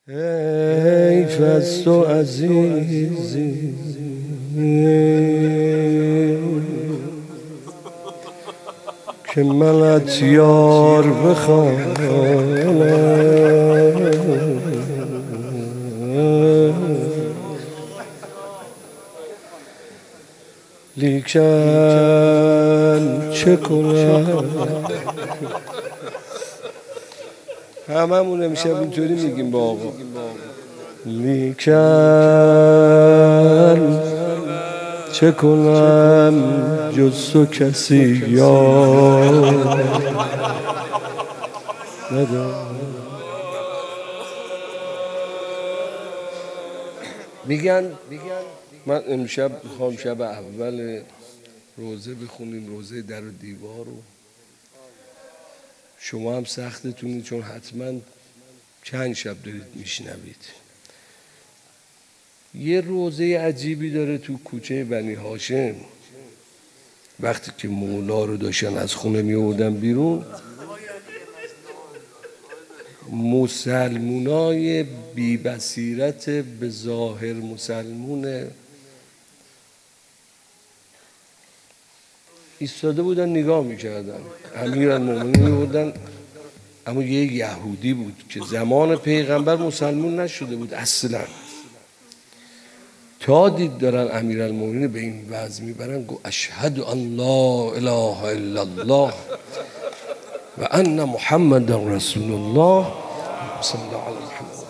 حیف از تو عزیزی که منت یار بخوانم، لیکن چه کنم. هممون امشب اینطوری میگیم با آقا، لیکن چه کنم جز تو کسی یار ندارم. میگن من امشب میخوام شب اول روزه بخونیم، روزه در و دیوار رو. شما هم سختتونید چون حتما چند شب دارید میشنوید. یه روزه عجیبی داره تو کوچه بنی هاشم. وقتی که مولا رو داشتن از خونه می آوردن بیرون، مسلمونای بی بصیرت به ظاهر مسلمون ایستاده بودن نگاه میکردن. امیرالمومنین می‌بودن، اما یه یهودی بود که زمان پیغمبر مسلمون نشده بود اصلا. تا دید دارن امیرالمومنین به این وضع میبرن، گو اشهد ان لا اله الا الله و ان محمد رسول الله صلی الله علیه محمد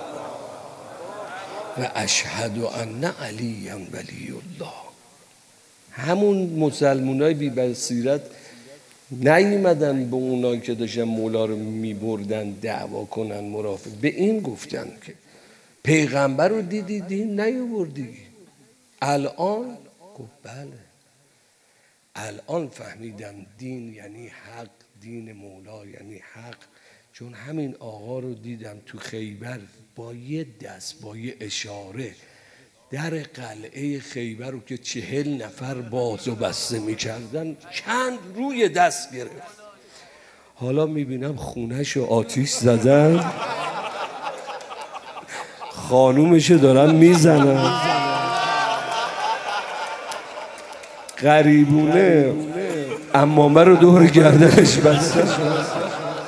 و اشهد ان علی ولی الله. همون مسلمونای بی بصیرت نیومدن به اونایی که داشتن مولا رو میبردن دعوا کنن، مرافع. به این گفتن که پیغمبر رو دیدی دین نیاوردی. الان گفت بله، الان فهمیدم دین یعنی حق، دین مولا یعنی حق. چون همین آقا رو دیدم تو خیبر با یه دست، با یه اشاره در قلعه خیبر رو که 40 نفر باز و بسته میکردن چند روی دست گرفت. حالا میبینم خونش رو آتیش زدن، خانومشو دارن میزنن، غریبونه عمامه رو دور گردنش بسته شد.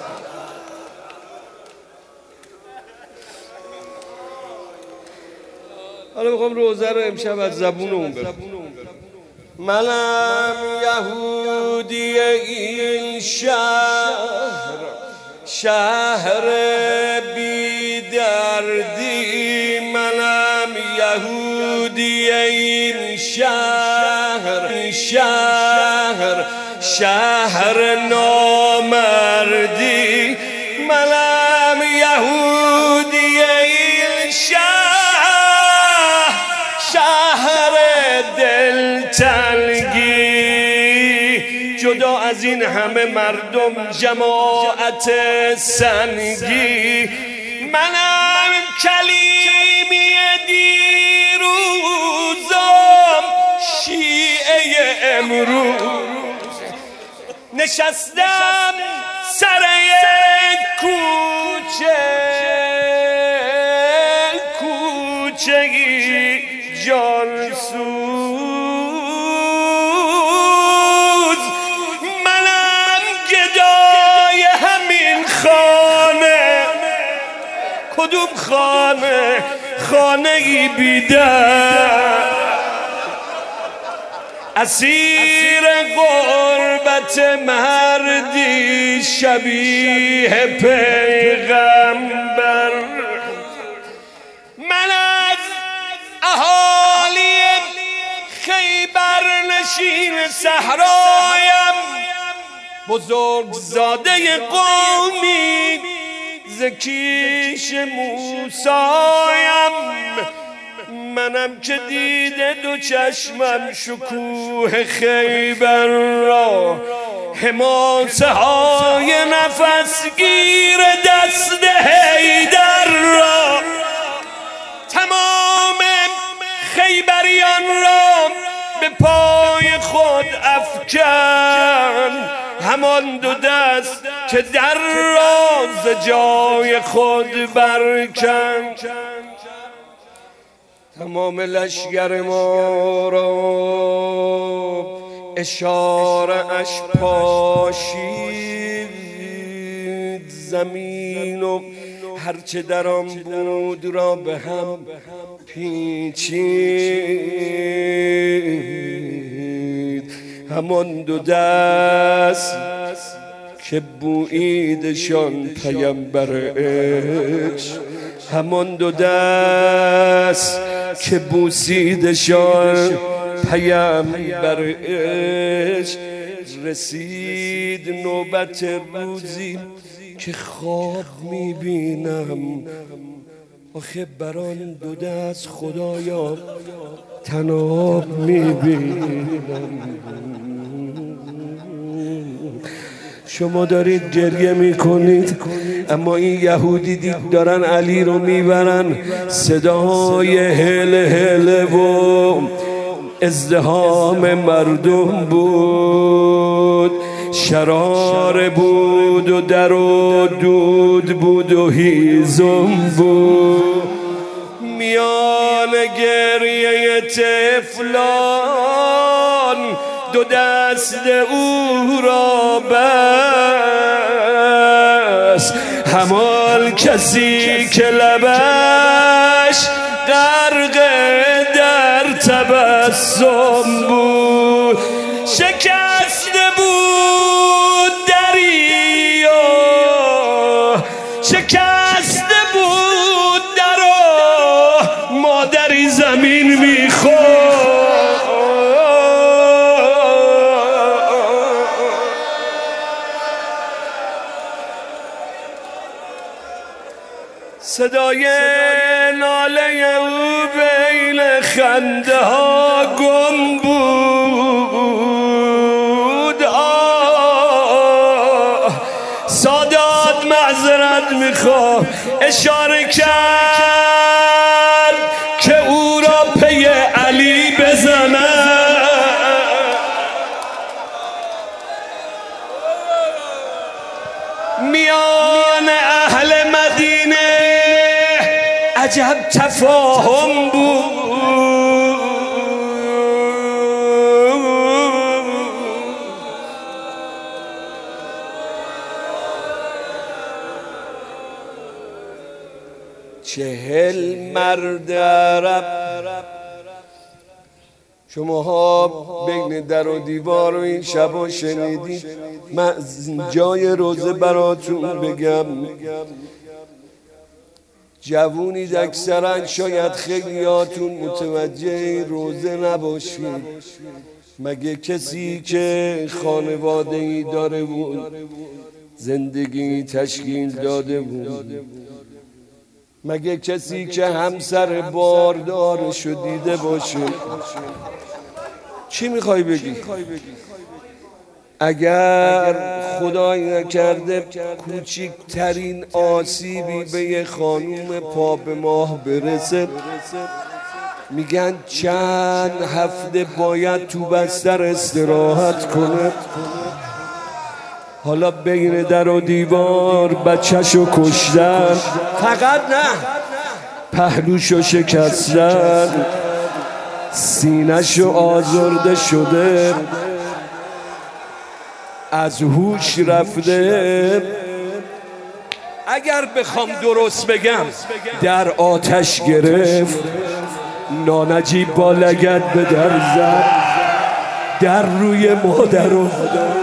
حالا میخوام روزه رو امشب از زبون اون بخونم. منم یهودی این شهر بی دردی، منم یهودی این شهر نامردی، منم یهودی این شهر دلتنگی، جدا از این همه مردم جماعت سنگی، منم کلیمی دیروزم شیعه امروز، نشستم سر کوچه‌ای جانسوز، منم گدای همین خانه. کدوم خانه؟ خانه‌ای بیدر، اسیر غربت مردی شبیه پیغمبر. من از اهالی خیبر نشین صحرایم، بزرگزاده قومی زکیش موسایم، منم که دیده دو چشمم شکوه خیبر را، حماسه های نفسگیر دست حیدر را، تمام خیبریان را به پای خود افکن، همان دو دست که در راز جای خود برکن. تمام لشگر ما را اشاره اش پاشید، زمین و هرچه در آن بود را به هم پیچید. همان دو دست که بوییدشان پیمبر عشق، همان دو دست که بوسیدشان پیمبر عشق. رسید نوبت روزی که خواب میبینم، آخه بران دو دست خدایا تناب میبینم. شما دارید گریه میکنید، اما این یهودی دید دارن علی رو میبرن. صدای هل هل و ازدحام مردم بود، شرار بود و در و دود بود و هیزم بود. میان گریه طفلان دو دست او را بس، همان کسی که لبش غرق در تبسم بود. شکسته بود دریا، شکسته بود درا، مادری زمین میخورد. صدای ناله او بین خنده ها گم بود. سادات معذرت میخوام، اشاره کرد که او را پی علی بزنم. میان اهل مدینه عجب تفاهم بود. چهل مرد عرب، شماها بین در و دیوار رو این شبا شنیدید، من جای روزه براتون بگم. جوونید اکثرا، شاید خیلیاتون متوجه روزه نباشید. مگه کسی که خانواده‌ای داره بود، زندگی تشکیل داده بود، مگه کسی که همسر باردارشو دیده باشه، چی میخوای بگی؟ اگر خدای نکرده کوچکترین آسیبی به یه خانوم پا به ماه برسه، میگن چند هفته باید تو بستر استراحت کنه. حالا بین در و دیوار بچه‌شو کشتن، فقط نه پهلوشو شکستن، سینه‌شو آزرده شده، از هوش رفته. اگر بخوام درست بگم در آتش گرفت، نانجیب با لگد به در زد، در روی مادر و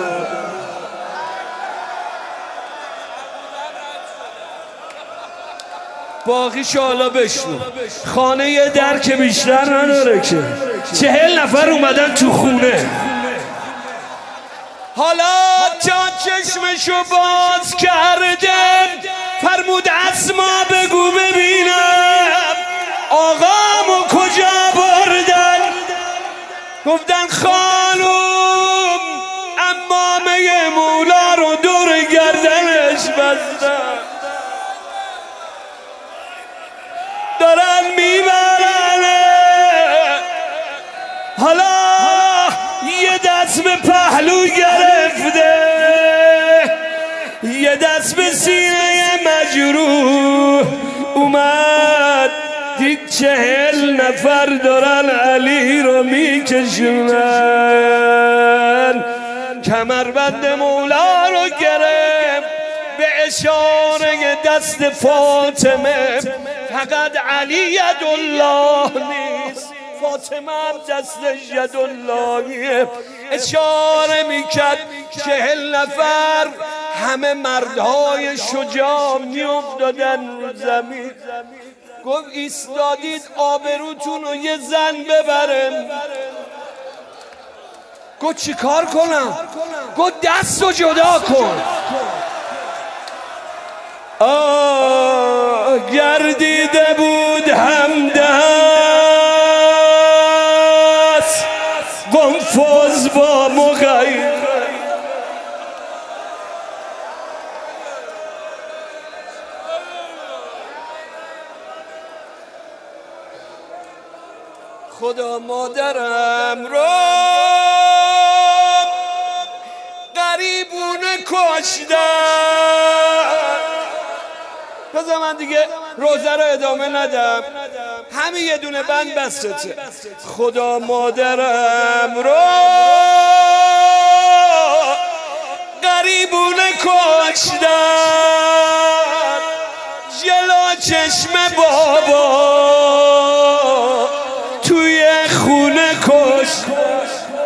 باقیشو حالا بشنو. خانه یه در که بیشتر نداره که، 40 نفر اومدن تو خونه. حالا تا چشمشو باز کرده فرمود اسما بگو ببینم آقامو کجا بردن. گفتن خانوم عمامه مولا رو دور گردنش بستن، دارن میبرن. حالا یه دست به پهلو گرفته، یه دست به سینه مجروح اومد، دید 40 نفر دارن علی رو میکشونن. کمربند مولا رو گرفت، به اشاره دست فاطمه، فقط علی یدالله نیست، فاطمه هم دستش یداللهیه. اشاره میکرد 40 نفر، همه مردهای شجاع میافتادن رو زمین. گفت ایستادید آبروتون رو یه زن ببرن. گفت چی کار کنم؟ گفت دست رو جدا کن. گردیده بود همدست، قنفذ با مغیر. خدا مادرم رو غریبونه کشتن. بذار من دیگه روزه رو ادامه ندم، همین یه دونه بند بستته. خدا مادرم رو غریبونه کشتن، جلو چشم بابا توی خونه کشتن.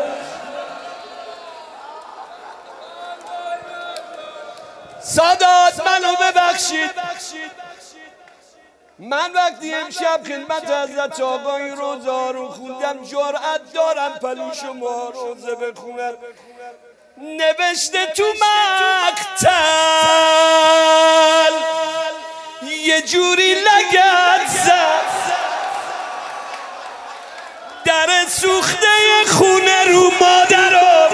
سادات منو ببخشید، من وقتی امشب خدمت حضرت آقای روزا رو خوندم جرأت دارم پلو شما روزه بخونم. نوشته تو مقتل یه جوری لگد زد، در سوخته خونه رو مادرم.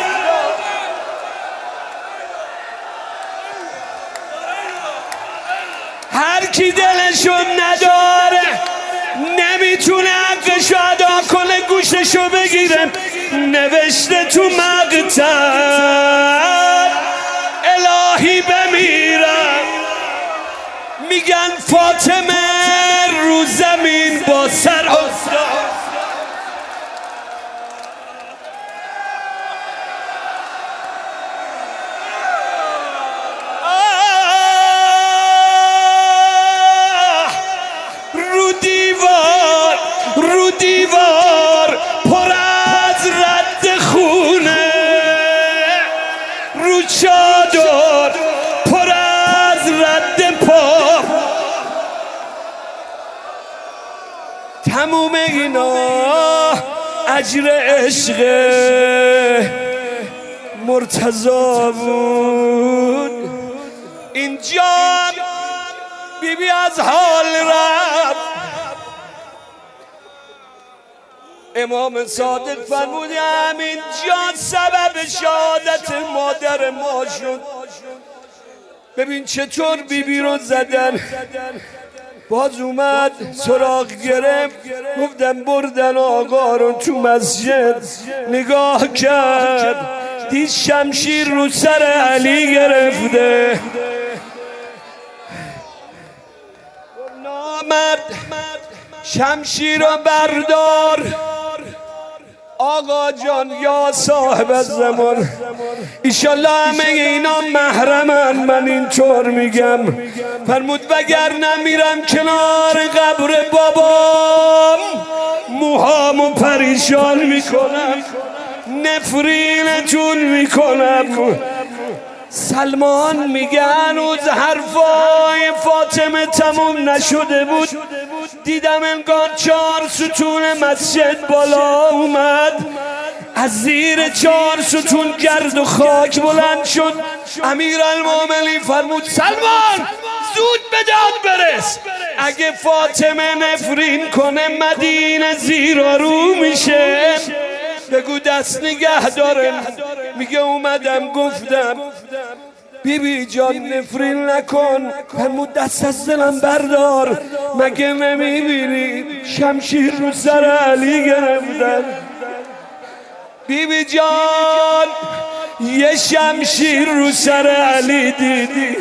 هر کی دلشو نداره نمیتونه حقشو ادا کنه، گوششو بگیره. نوشته تو مقتل الهی بمیرم، میگن فاطمه رو زمین با سر افتاد. رو دیوار پر از رد خونه، رو چادر پر از رد پا. تموم اینا اجر عشق مرتضی بود. اینجا بیبی از حال رفت. امام صادق فرمود همینجا سبب شهادت مادر ما شد. ببین چطور بیبی رو زدن، باز اومد سراغ گرفت. گفتم بردن آقا رو تو مسجد، نگاه کرد دید شمشیر رو سر علی گرفته. نامرد شمشیر رو بردار. آقا جان یا صاحب الزمان، ایشالله همه اینا محرمن، من اینطور میگم. فرمود وگر نمیرم کنار قبر بابام موهامو پریشان میکنم، نفرینتون میکنم. سلمان میگه هنوز حرفای فاطمه تموم نشده بود، دیدم انگار 4 ستون مسجد بالا اومد، از زیر 4 ستون گرد و خاک بلند شد. امیرالمومنین فرمود سلمان زود به داد برس، اگه فاطمه نفرین کنه مدینه زیر رو میشه، بگو دست نگه داره. میگه اومدم گفتم بیبی جان نفرین نکن. فرمود دست از دلم بردار، مگه نمیبینی شمشیر رو سر علی گرفتن. بیبی جان یه شمشیر رو سر علی دیدی،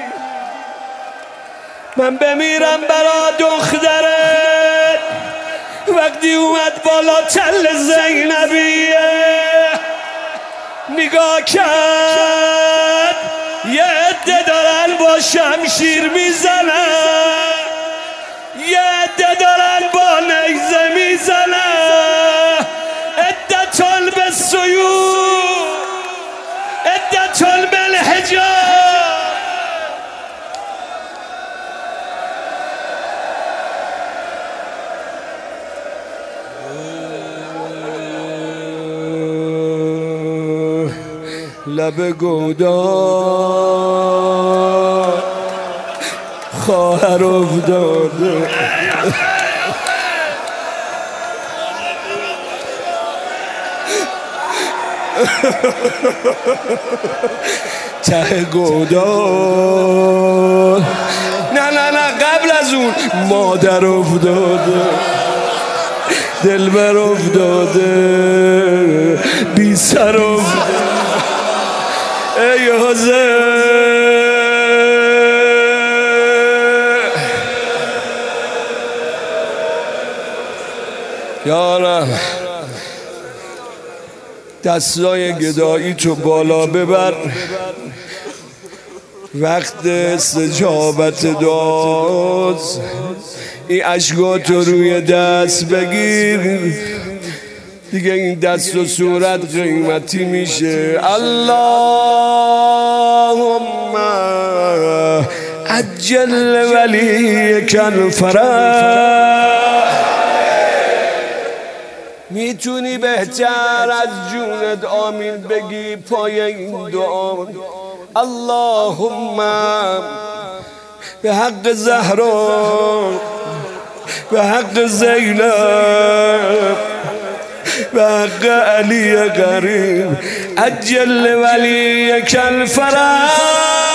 من بمیرم برا دخترت. وقتی اومد بالا تل زینبیه نگاه کرد، یه عده دارن با شمشیر میزنن، یه عده دارن با نیزه میزنن. عدتون بالسیوف عدتون بالحجاب. لب گودار خواهر افتاده، ته گودار نه قبل از اون مادر افتاده، دلبر افتاده، بی سر افتاده. ای حسین یارم، دستای گدایی تو بالا ببر، وقت استجابت دعاست. این اشکاتو روی دست بگیر، دیگه این دست و صورت قیمتی میشه. اللهم عجل ولیک الفرج. میتونی بهتر از جونت آمین بگی پای این دعا. اللهم به حق زهرا، به حق زینب، به حق علی قریب، عجل ولیک الفرج.